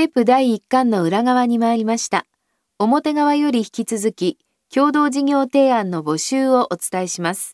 テープ第1巻の裏側に参りました。表側より引き続き、共同事業提案の募集をお伝えします。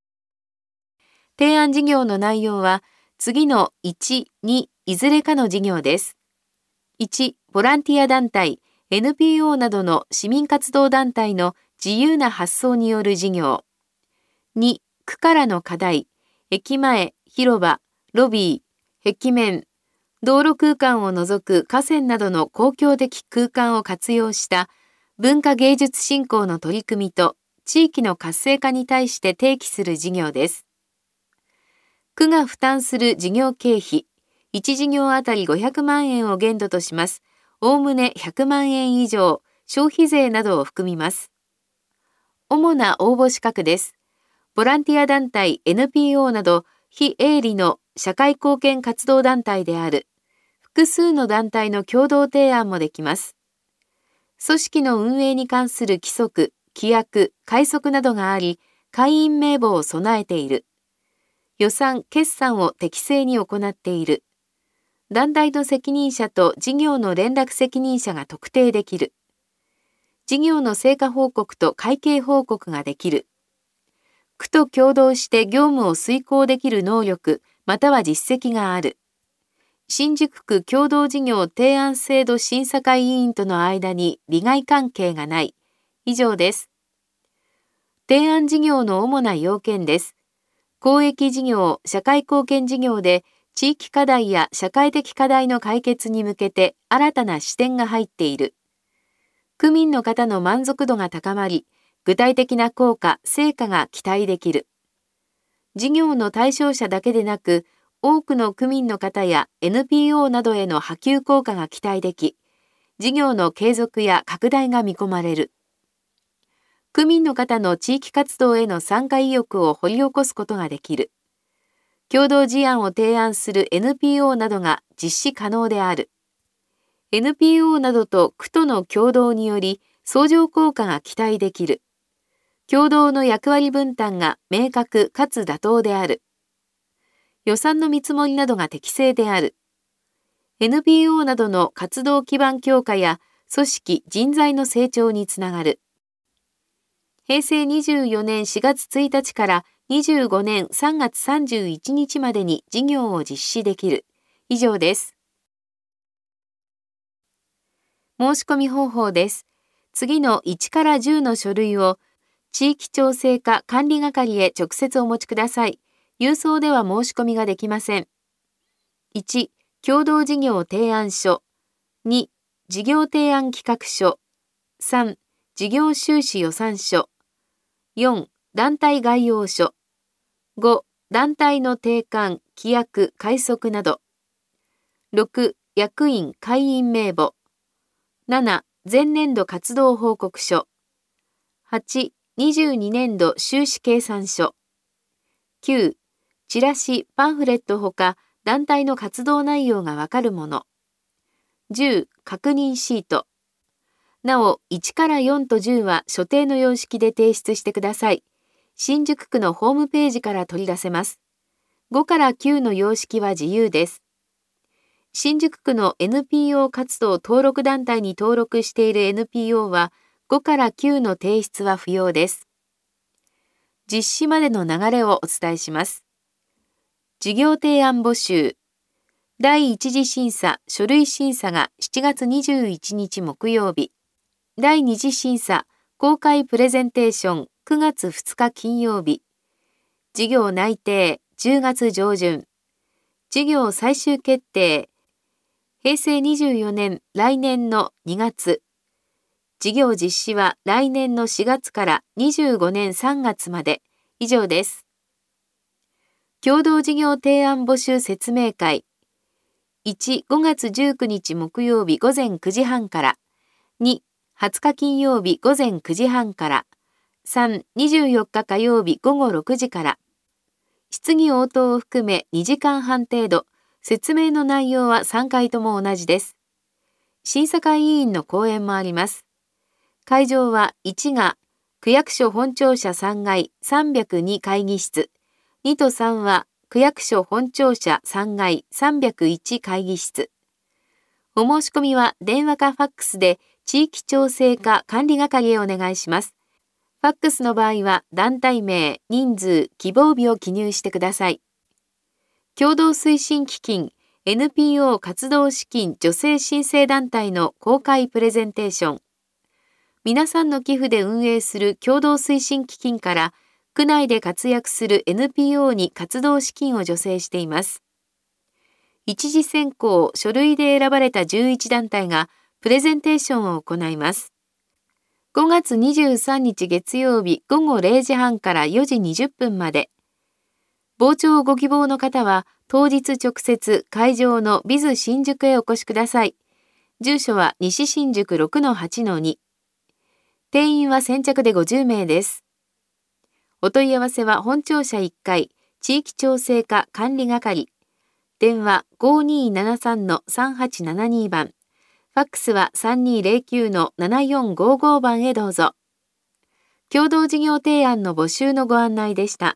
提案事業の内容は、次の1、2、いずれかの事業です。1、ボランティア団体、NPO などの市民活動団体の自由な発想による事業。2、区からの課題、駅前、広場、ロビー、壁面、道路空間を除く河川などの公共的空間を活用した文化芸術振興の取り組みと地域の活性化に対して提起する事業です。区が負担する事業経費、1事業あたり500万円を限度とします。おおむね100万円以上、消費税などを含みます。主な応募資格です。ボランティア団体 NPO など非営利の社会貢献活動団体である。複数の団体の共同提案もできます。組織の運営に関する規則、規約、快則などがあり、会員名簿を備えている。予算・決算を適正に行っている。団体の責任者と事業の連絡責任者が特定できる。事業の成果報告と会計報告ができる。区と共同して業務を遂行できる能力、または実績がある。新宿区共同事業提案制度審査会委員との間に利害関係がない。以上です。提案事業の主な要件です。公益事業、社会貢献事業で地域課題や社会的課題の解決に向けて新たな視点が入っている。区民の方の満足度が高まり、具体的な効果、成果が期待できる。事業の対象者だけでなく、多くの区民の方や NPO などへの波及効果が期待でき、事業の継続や拡大が見込まれる。区民の方の地域活動への参加意欲を掘り起こすことができる。共同事案を提案する NPO などが実施可能である。NPO などと区との共同により相乗効果が期待できる。共同の役割分担が明確かつ妥当である。予算の見積もりなどが適正である。NPO などの活動基盤強化や組織・人材の成長につながる。平成24年4月1日から25年3月31日までに事業を実施できる。以上です。申し込み方法です。次の1から10の書類を地域調整課管理係へ直接お持ちください。郵送では申し込みができません。1、共同事業提案書。2、事業提案企画書。3、事業収支予算書。4、団体概要書。5、団体の定款、規約、快則など。6、役員、会員名簿。7、前年度活動報告書。8、22年度収支計算書。9、チラシ、パンフレットほか団体の活動内容がわかるもの。10、確認シート。なお、1から4と10は所定の様式で提出してください。新宿区のホームページから取り出せます。5から9の様式は自由です。新宿区の NPO 活動登録団体に登録している NPO は5から9の提出は不要です。実施までの流れをお伝えします。事業提案募集。第1次審査、書類審査が7月21日木曜日。第2次審査、公開プレゼンテーション9月2日金曜日。事業内定10月上旬。事業最終決定。平成24年来年の2月。事業実施は来年の4月から25年3月まで。以上です。共同事業提案募集説明会。1、5月19日木曜日午前9時半から。2、20日金曜日午前9時半から。3、24日火曜日午後6時から。質疑応答を含め2時間半程度。説明の内容は3回とも同じです。審査会委員の講演もあります。会場は1が区役所本庁舎3階302会議室。2と3は区役所本庁舎3階301会議室。 お申し込みは電話かファックスで地域調整課管理係へお願いします。ファックスの場合は団体名、人数、希望日を記入してください。共同推進基金 NPO 活動資金助成申請団体の公開プレゼンテーション。皆さんの寄付で運営する共同推進基金から区内で活躍する NPO に活動資金を助成しています。一次選考書類で選ばれた11団体がプレゼンテーションを行います。5月23日月曜日午後0時半から4時20分まで。傍聴をご希望の方は当日直接会場のビズ新宿へお越しください。住所は西新宿 6-8-2。定員は先着で50名です。お問い合わせは本庁舎1階地域調整課管理係。電話 5273-3872 番。ファックスは 3209-7455 番へどうぞ。共同事業提案の募集のご案内でした。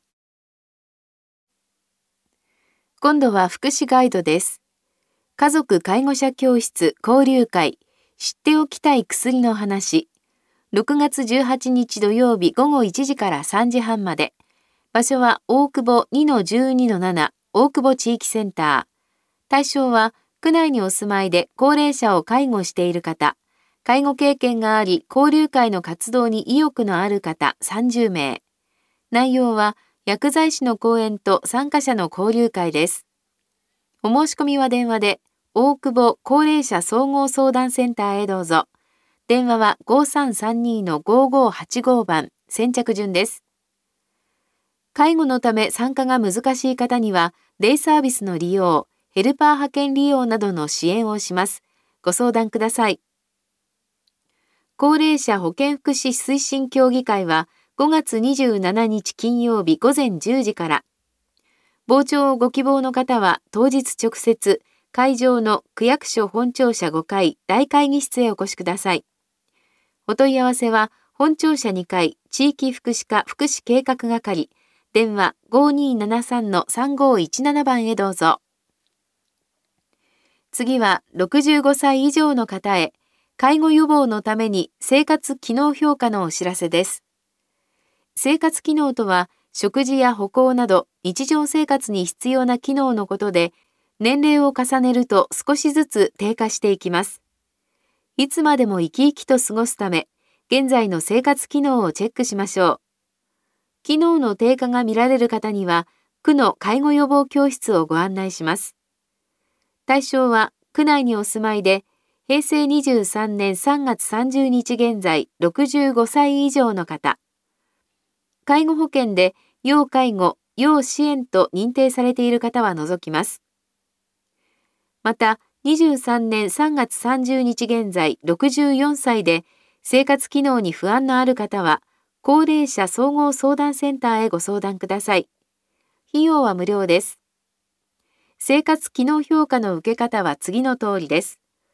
今度は福祉ガイドです。家族介護者教室交流会、知っておきたい薬の話。6月18日土曜日午後1時から3時半まで。場所は大久保 2-12-7 大久保地域センター。対象は区内にお住まいで高齢者を介護している方、介護経験があり交流会の活動に意欲のある方30名。内容は薬剤師の講演と参加者の交流会です。お申し込みは電話で、大久保高齢者総合相談センターへどうぞ。電話は 5332-5585 番、先着順です。介護のため参加が難しい方には、デイサービスの利用、ヘルパー派遣利用などの支援をします。ご相談ください。高齢者保健福祉推進協議会は、5月27日金曜日午前10時から。傍聴をご希望の方は当日直接会場の区役所本庁舎5階大会議室へお越しください。お問い合わせは本庁舎2階地域福祉課福祉計画係電話 5273-3517 番へどうぞ。次は65歳以上の方へ介護予防のために生活機能評価のお知らせです。生活機能とは食事や歩行など日常生活に必要な機能のことで、年齢を重ねると少しずつ低下していきます。いつまでも生き生きと過ごすため、現在の生活機能をチェックしましょう。機能の低下が見られる方には、区の介護予防教室をご案内します。対象は区内にお住まいで、平成23年3月30日現在65歳以上の方。介護保険で要介護、要支援と認定されている方は除きます。また、23年3月30日現在64歳で生活機能に不安のある方は、高齢者総合相談センターへご相談ください。費用は無料です。生活機能評価の受け方は次の通りです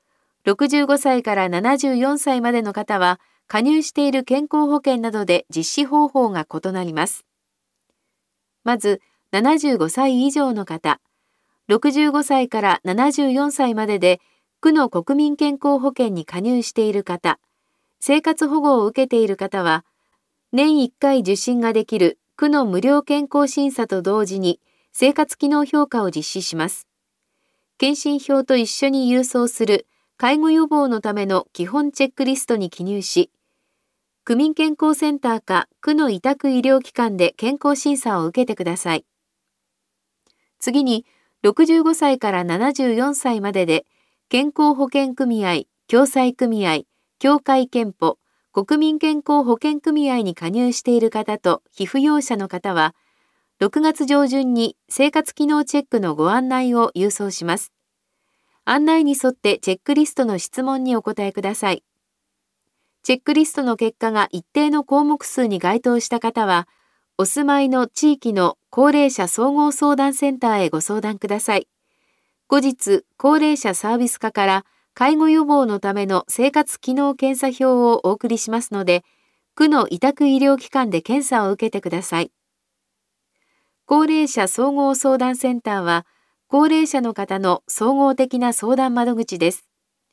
。65歳から74歳までの方は、加入している健康保険などで実施方法が異なります。まず、75歳以上の方、65歳から74歳までで区の国民健康保険に加入している方、生活保護を受けている方は、年1回受診ができる区の無料健康審査と同時に生活機能評価を実施します。検診票と一緒に郵送する介護予防のための基本チェックリストに記入し、区民健康センターか区の委託医療機関で健康審査を受けてください。次に、65歳から74歳までで健康保険組合、共済組合、協会憲法、国民健康保険組合に加入している方と被扶養者の方は、6月上旬に生活機能チェックのご案内を郵送します。案内に沿ってチェックリストの質問にお答えください。チェックリストの結果が一定の項目数に該当した方は、お住まいの地域の高齢者総合相談センターへご相談ください。後日、高齢者サービス課から介護予防のための生活機能検査票をお送りしますので、区の委託医療機関で検査を受けてください。高齢者総合相談センターは、高齢者の方の総合的な相談窓口です。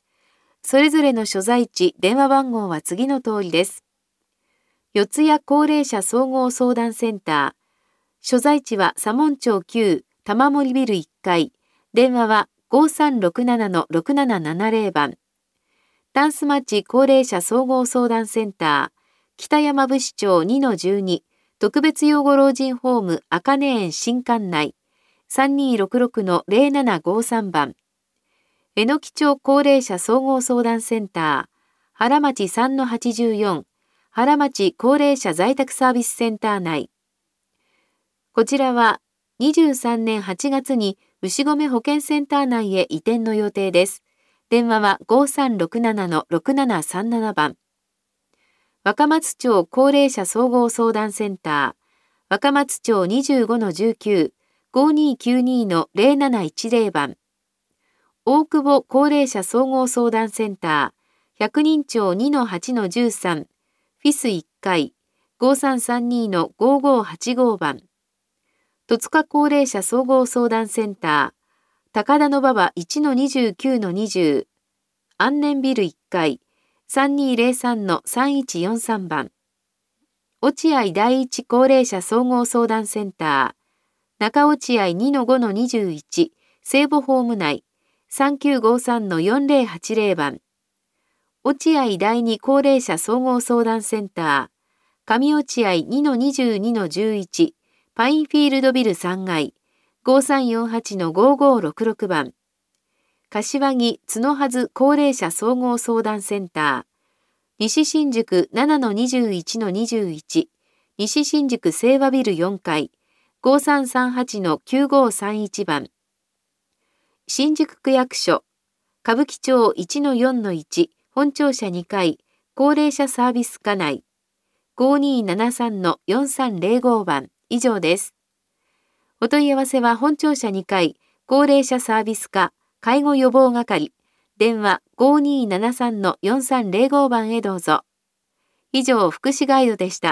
それぞれの所在地、電話番号は次の通りです。四谷高齢者総合相談センター。所在地は左門町9、玉森ビル1階。電話は5367-6770番。タンス町高齢者総合相談センター。北山伏町2-12。特別養護老人ホーム茜園新館内。3266-0753番。榎木町高齢者総合相談センター。原町3-84。原町高齢者在宅サービスセンター内。こちらは23年8月に牛込保健センター内へ移転の予定です。電話は5367-6737番。若松町高齢者総合相談センター。若松町25-19、5292-0710番。大久保高齢者総合相談センター。百人町2-8-13、フィス1階、5332-5585番。戸塚高齢者総合相談センター。高田馬場 1-29-20、安年ビル1階、3203-3143番。落合第一高齢者総合相談センター。中落合 2-5-21、聖母ホーム内、3953-4080番。落合第二高齢者総合相談センター。上落合 2-22-11、パインフィールドビル3階、5348-5566番。柏木角はず高齢者総合相談センター。西新宿 7-21-21、西新宿清和ビル4階、5338-9531番。新宿区役所、歌舞伎町 1-4-1、本庁舎2階、高齢者サービス課内、5273-4305番。以上です。お問い合わせは本庁舎2階、高齢者サービス課、介護予防係、電話 5273-4305 番へどうぞ。以上、福祉ガイドでした。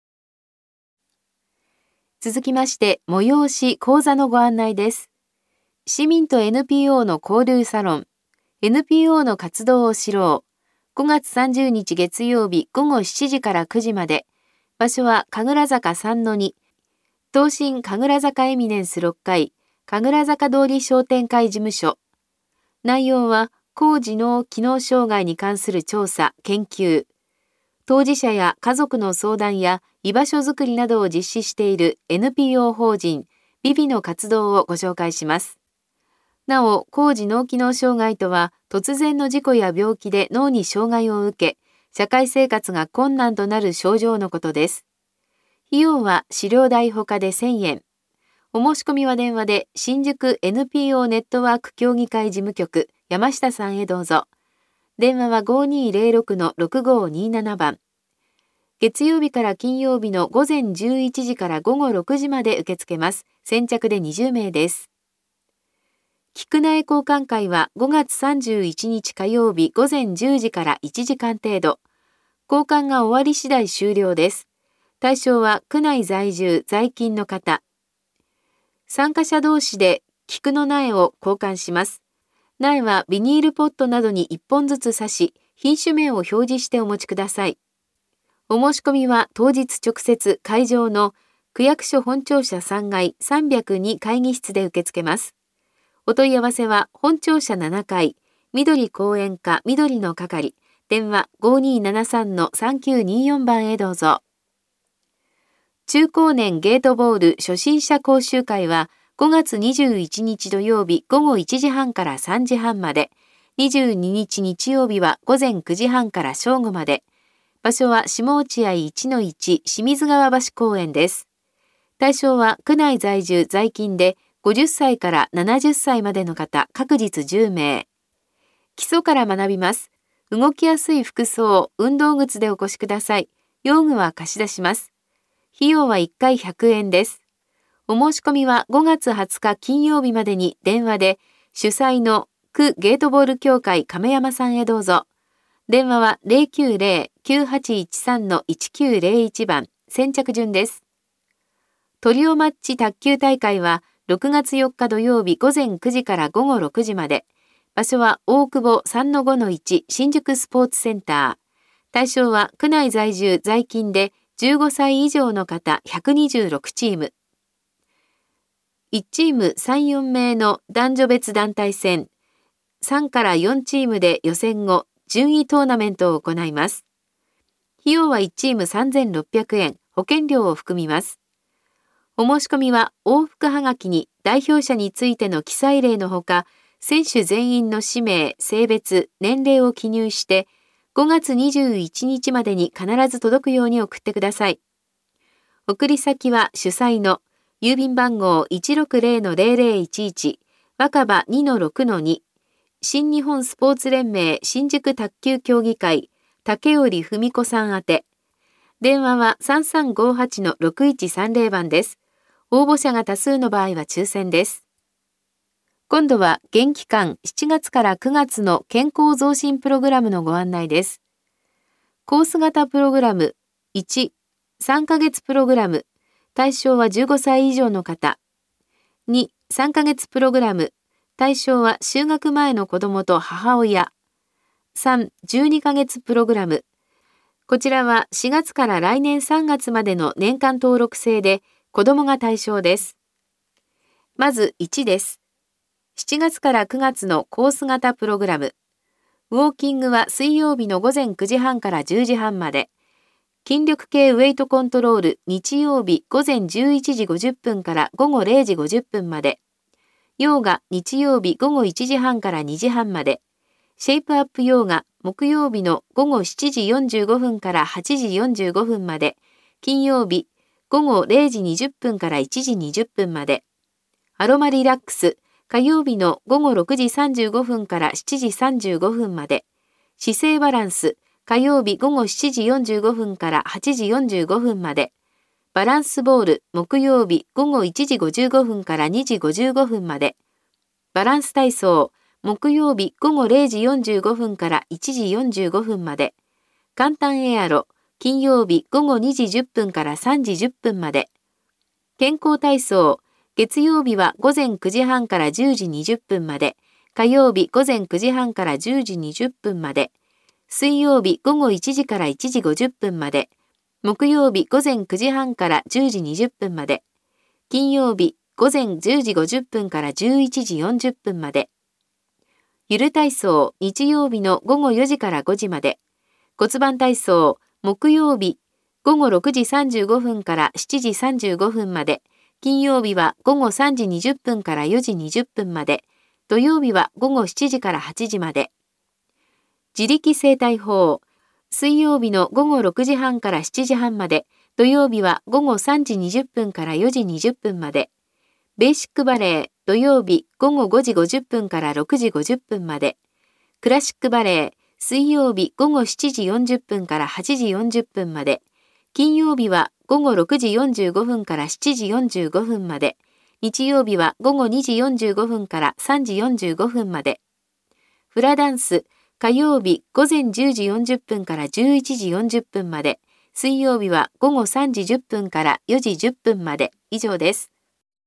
続きまして、催し講座のご案内です。市民と NPO の交流サロン、NPO の活動を知ろう。5月30日月曜日午後7時から9時まで。場所は神楽坂3-2。東進神楽坂エミネンス6階、神楽坂通り商店会事務所。内容は、高次脳機能障害に関する調査・研究。当事者や家族の相談や居場所づくりなどを実施している NPO 法人ビビの活動をご紹介します。なお、高次脳機能障害とは、突然の事故や病気で脳に障害を受け、社会生活が困難となる症状のことです。費用は資料代ほかで1000円。お申し込みは電話で新宿 NPO ネットワーク協議会事務局山下さんへどうぞ。電話は 5206-6527 番。月曜日から金曜日の午前11時から午後6時まで受け付けます。先着で20名です。菊苗交換会は5月31日火曜日午前10時から1時間程度。交換が終わり次第終了です。対象は区内在住在勤の方。参加者同士で菊の苗を交換します。苗はビニールポットなどに1本ずつ刺し、品種名を表示してお持ちください。お申し込みは当日直接会場の区役所本庁舎3階302会議室で受け付けます。お問い合わせは本庁舎7階、緑公園課緑の係、電話 5273-3924 番へどうぞ。中高年ゲートボール初心者講習会は5月21日土曜日午後1時半から3時半まで、22日日曜日は午前9時半から正午まで。場所は下落合 1-1 清水川橋公園です。対象は区内在住在勤で50歳から70歳までの方各日10名。基礎から学びます。動きやすい服装、運動靴でお越しください。用具は貸し出します。費用は1回100円です。お申し込みは5月20日金曜日までに電話で主催の区ゲートボール協会亀山さんへどうぞ。電話は 090-9813-1901 番、先着順です。トリオマッチ卓球大会は6月4日土曜日午前9時から午後6時まで。 場所は大久保 3-5-1 新宿スポーツセンター。対象は区内在住在勤で15歳以上の方126チーム。1チーム3、4名の男女別団体戦。3から4チームで予選後、順位トーナメントを行います。費用は1チーム3600円、保険料を含みます。お申し込みは往復はがきに代表者についての記載例のほか、選手全員の氏名、性別、年齢を記入して、5月21日までに必ず届くように送ってください。送り先は主催の郵便番号 160-0011 若葉 2-6-2 新日本スポーツ連盟新宿卓球協議会竹織文子さん宛て。電話は 3358-6130 番です。応募者が多数の場合は抽選です。今度は現期間7月から9月の健康増進プログラムのご案内です。コース型プログラム1、3ヶ月プログラム、対象は15歳以上の方。2、3ヶ月プログラム、対象は就学前の子供と母親。3、12ヶ月プログラム。こちらは4月から来年3月までの年間登録制で子供が対象です。まず1です。7月から9月のコース型プログラム。ウォーキングは水曜日の午前9時半から10時半まで。筋力系ウェイトコントロール日曜日午前11時50分から午後0時50分まで。ヨーガ日曜日午後1時半から2時半まで。シェイプアップヨーガ木曜日の午後7時45分から8時45分まで。金曜日午後0時20分から1時20分まで。アロマリラックス火曜日の午後6時35分から7時35分まで。姿勢バランス火曜日午後7時45分から8時45分まで。バランスボール木曜日午後1時55分から2時55分まで。バランス体操木曜日午後0時45分から1時45分まで。簡単エアロ金曜日午後2時10分から3時10分まで。健康体操月曜日は午前9時半から10時20分まで。火曜日午前9時半から10時20分まで。水曜日午後1時から1時50分まで。木曜日午前9時半から10時20分まで。金曜日午前10時50分から11時40分まで。ゆる体操日曜日の午後4時から5時まで。骨盤体操木曜日午後6時35分から7時35分まで。金曜日は午後3時20分から4時20分まで。土曜日は午後7時から8時まで。自力整体法。水曜日の午後6時半から7時半まで。土曜日は午後3時20分から4時20分まで。ベーシックバレエ。土曜日午後5時50分から6時50分まで。クラシックバレエ。水曜日午後7時40分から8時40分まで。金曜日は午後6時45分から7時45分まで。日曜日は午後2時45分から3時45分まで。フラダンス。火曜日午前10時40分から11時40分まで。水曜日は午後3時10分から4時10分まで。以上です。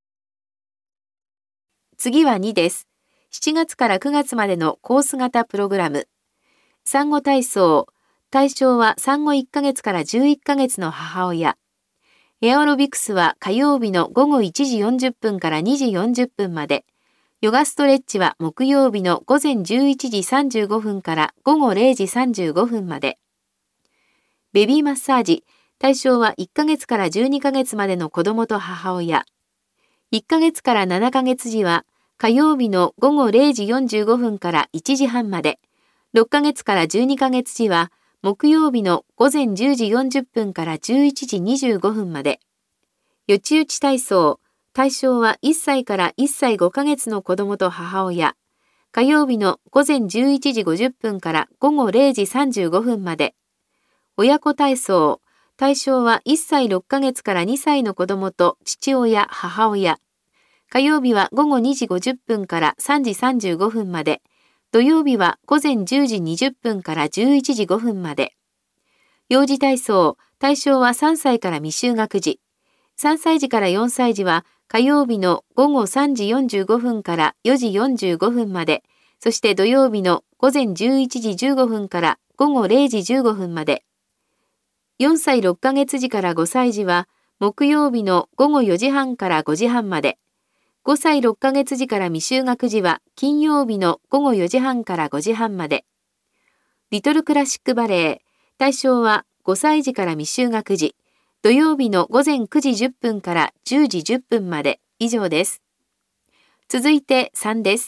次は2です。7月から9月までのコース型プログラム。産後体操。対象は産後1ヶ月から11ヶ月の母親。エアロビクスは火曜日の午後1時40分から2時40分まで。ヨガストレッチは木曜日の午前11時35分から午後0時35分まで。ベビーマッサージ。対象は1ヶ月から12ヶ月までの子供と母親。1ヶ月から7ヶ月時は火曜日の午後0時45分から1時半まで。6ヶ月から12ヶ月時は木曜日の午前10時40分から11時25分まで。よちよち体操。対象は1歳から1歳5ヶ月の子供と母親。火曜日の午前11時50分から午後0時35分まで。親子体操。対象は1歳6ヶ月から2歳の子供と父親、母親。火曜日は午後2時50分から3時35分まで。土曜日は午前10時20分から11時5分まで。幼児体操。対象は3歳から未就学児。3歳児から4歳児は火曜日の午後3時45分から4時45分まで。 そして土曜日の午前11時15分から午後0時15分まで。4歳6ヶ月時から5歳児は木曜日の午後4時半から5時半まで。5歳6ヶ月時から未就学児は金曜日の午後4時半から5時半まで。リトルクラシックバレエ、対象は5歳児から未就学児、土曜日の午前9時10分から10時10分まで。以上です。続いて3です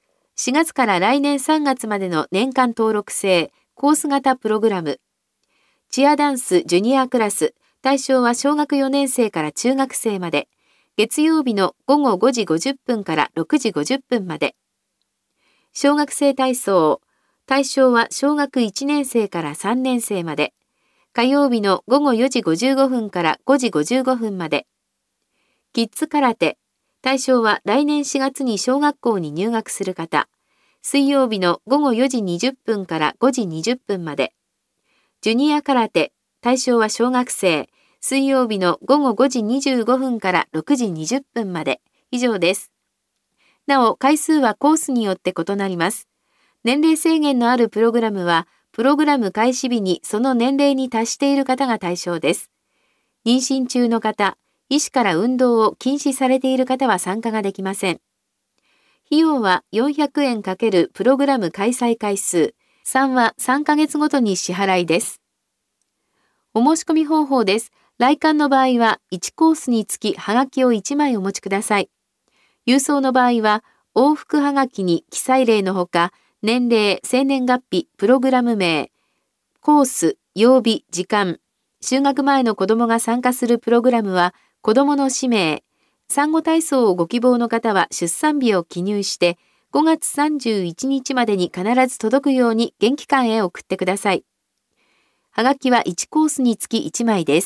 。4月から来年3月までの年間登録制コース型プログラム。チアダンスジュニアクラス、対象は小学4年生から中学生まで。月曜日の午後5時50分から6時50分まで。小学生体操、対象は小学1年生から3年生まで。火曜日の午後4時55分から5時55分まで。キッズ空手、対象は来年4月に小学校に入学する方。水曜日の午後4時20分から5時20分まで。ジュニア空手、対象は小学生。水曜日の午後5時25分から6時20分まで。以上です。なお、回数はコースによって異なります。年齢制限のあるプログラムは、プログラム開始日にその年齢に達している方が対象です。妊娠中の方、医師から運動を禁止されている方は参加ができません。費用は400円×プログラム開催回数、3は3ヶ月ごとに支払いです。お申し込み方法です。来館の場合は1コースにつきはがきを1枚お持ちください。郵送の場合は往復はがきに記載例のほか、年齢、生年月日、プログラム名、コース、曜日、時間、就学前の子どもが参加するプログラムは子どもの氏名、産後体操をご希望の方は出産日を記入して5月31日までに必ず届くように現機関へ送ってください。はがきは1コースにつき1枚です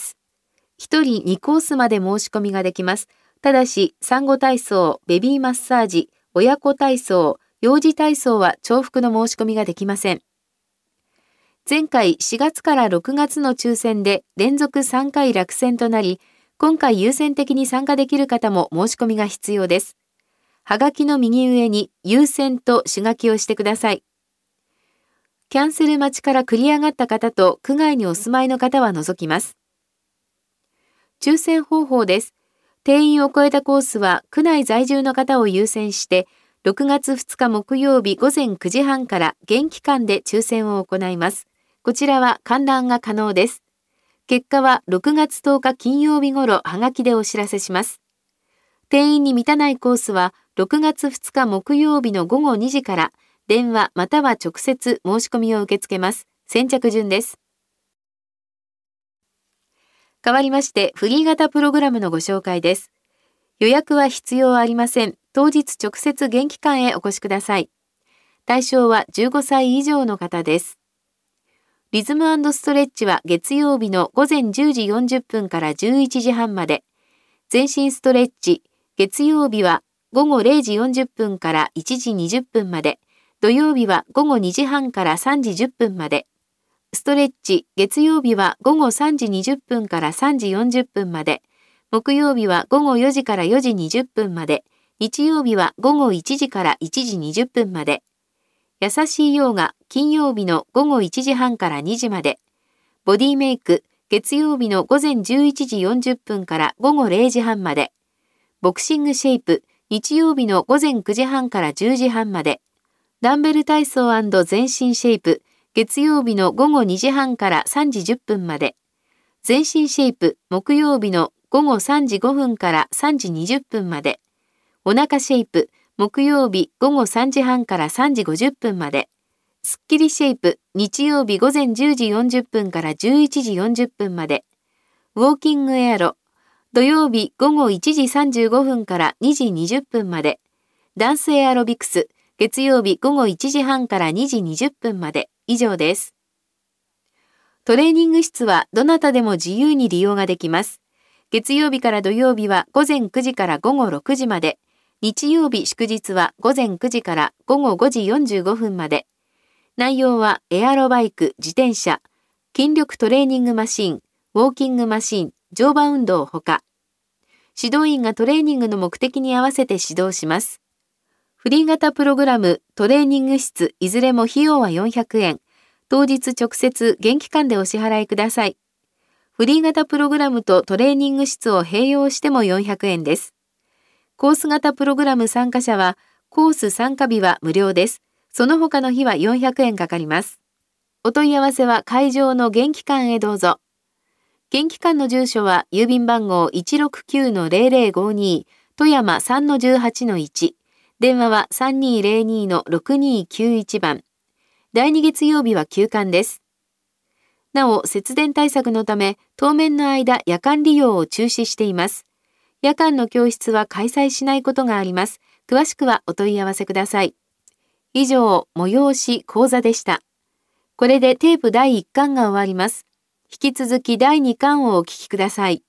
。1人2コースまで申し込みができます。ただし、産後体操、ベビーマッサージ、親子体操、幼児体操は重複の申し込みができません。前回4月から6月の抽選で連続3回落選となり、今回優先的に参加できる方も申し込みが必要です。はがきの右上に優先と手書きをしてください。キャンセル待ちから繰り上がった方と区外にお住まいの方は除きます。抽選方法です。定員を超えたコースは区内在住の方を優先して6月2日木曜日午前9時半から現期間で抽選を行います。こちらは観覧が可能です。結果は6月10日金曜日頃はがきでお知らせします。定員に満たないコースは6月2日木曜日の午後2時から電話または直接申し込みを受け付けます。先着順です。代わりましてフリー型プログラムのご紹介です。予約は必要ありません。当日直接現機関へお越しください。対象は15歳以上の方です。リズム&ストレッチは月曜日の午前10時40分から11時半まで。全身ストレッチ、月曜日は午後0時40分から1時20分まで。土曜日は午後2時半から3時10分まで。ストレッチ、月曜日は午後3時20分から3時40分まで。木曜日は午後4時から4時20分まで。日曜日は午後1時から1時20分まで。優しいヨガ、金曜日の午後1時半から2時まで。ボディメイク、月曜日の午前11時40分から午後0時半まで。ボクシングシェイプ、日曜日の午前9時半から10時半まで。ダンベル体操&全身シェイプ、月曜日の午後2時半から3時10分まで。全身シェイプ、木曜日の午後3時5分から3時20分まで。お腹シェイプ、木曜日午後3時半から3時50分まで。スッキリシェイプ、日曜日午前10時40分から11時40分まで。ウォーキングエアロ、土曜日午後1時35分から2時20分まで。ダンスエアロビクス、月曜日午後1時半から2時20分まで。以上です。トレーニング室はどなたでも自由に利用ができます。月曜日から土曜日は午前9時から午後6時まで。日曜日祝日は午前9時から午後5時45分まで。内容はエアロバイク、自転車、筋力トレーニングマシン、ウォーキングマシン、乗馬運動ほか。指導員がトレーニングの目的に合わせて指導します。 フリー型プログラム、トレーニング室、いずれも費用は400円。当日直接現金間でお支払いください。フリー型プログラムとトレーニング室を併用しても400円です。コース型プログラム参加者は、コース参加日は無料です。その他の日は400円かかります。お問い合わせは会場の現金間へどうぞ。現金間の住所は郵便番号 169-0052 富山 3-18-1。電話は 3202-6291 番。第2月曜日は休館です。なお、節電対策のため、当面の間夜間利用を中止しています。夜間の教室は開催しないことがあります。詳しくはお問い合わせください。以上、催し講座でした。これでテープ第1巻が終わります。引き続き第2巻をお聞きください。